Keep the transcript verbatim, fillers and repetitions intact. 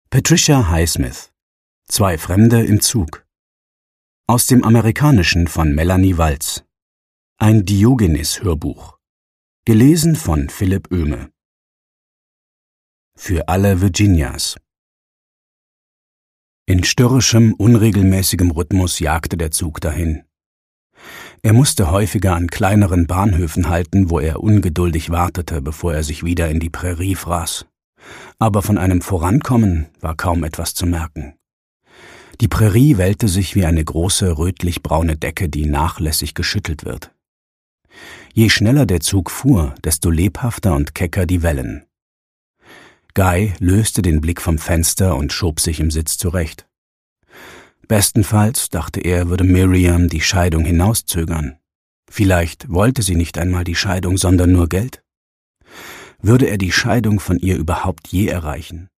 Patricia Highsmith. Zwei Fremde im Zug. Aus dem Amerikanischen von Melanie Walz. Ein Diogenes-Hörbuch. Gelesen von Philipp Oehme. Für alle Virginias. In störrischem, unregelmäßigem Rhythmus jagte der Zug dahin. Er musste häufiger an kleineren Bahnhöfen halten, wo er ungeduldig wartete, bevor er sich wieder in die Prärie fraß. Aber von einem Vorankommen war kaum etwas zu merken. Die Prärie wellte sich wie eine große rötlich-braune Decke, die nachlässig geschüttelt wird. Je schneller der Zug fuhr, desto lebhafter und kecker die Wellen. Guy löste den Blick vom Fenster und schob sich im Sitz zurecht. Bestenfalls, dachte er, würde Miriam die Scheidung hinauszögern. Vielleicht wollte sie nicht einmal die Scheidung, sondern nur Geld. Würde er die Scheidung von ihr überhaupt je erreichen?